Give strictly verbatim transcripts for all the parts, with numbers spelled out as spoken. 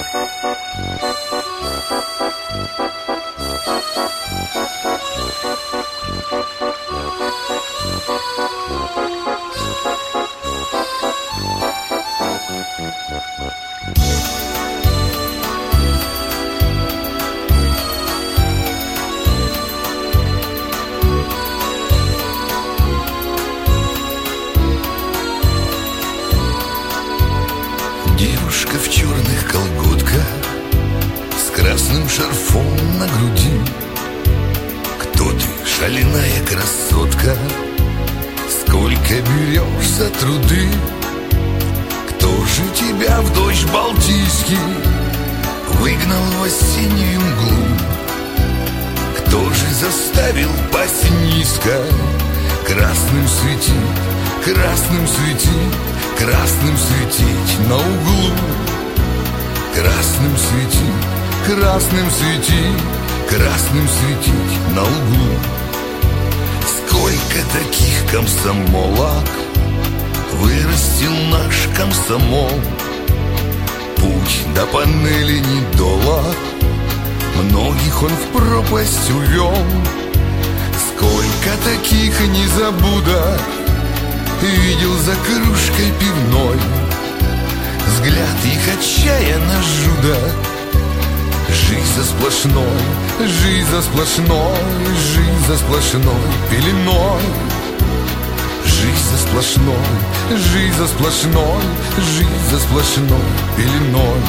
Девушка в черных колготках с красным шарфом на груди. Кто ты, шальная красотка? Сколько берешь за труды? Кто же тебя в дождь балтийский выгнал в осеннюю мглу? Кто же заставил пасть низко? Красным светить, красным светить, красным светить на углу. Красным светить, красным светить, красным светить на углу. Сколько таких комсомолок вырастил наш комсомол. Путь до панели недолог, многих он в пропасть увел. Сколько таких незабудок видел за кружкой пивной. Взгляд их отчаянно жудок. Жизнь за сплошной, жизнь за сплошной, жизнь за сплошной пеленой. Жизнь за сплошной, жизнь за сплошной, жизнь за сплошной пеленой.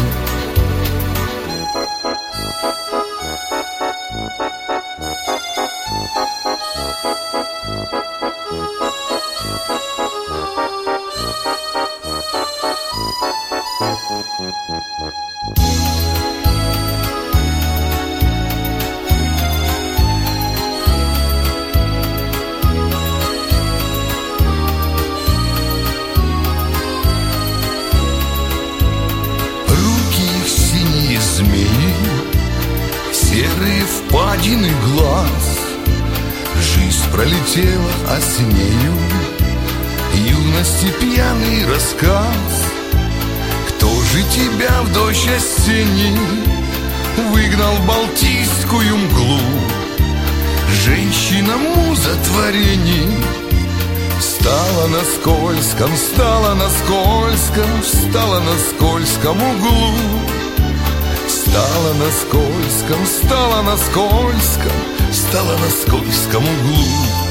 Змеи, серые впадины глаз. Жизнь пролетела, а с нею юности пьяный рассказ. Кто же тебя в дождь осенний выгнал в балтийскую мглу? Женщина муза творений стала на скользком, стала на скользком, встала на скользком углу. Стала на скользком, стала на скользком, стала на скользком углу.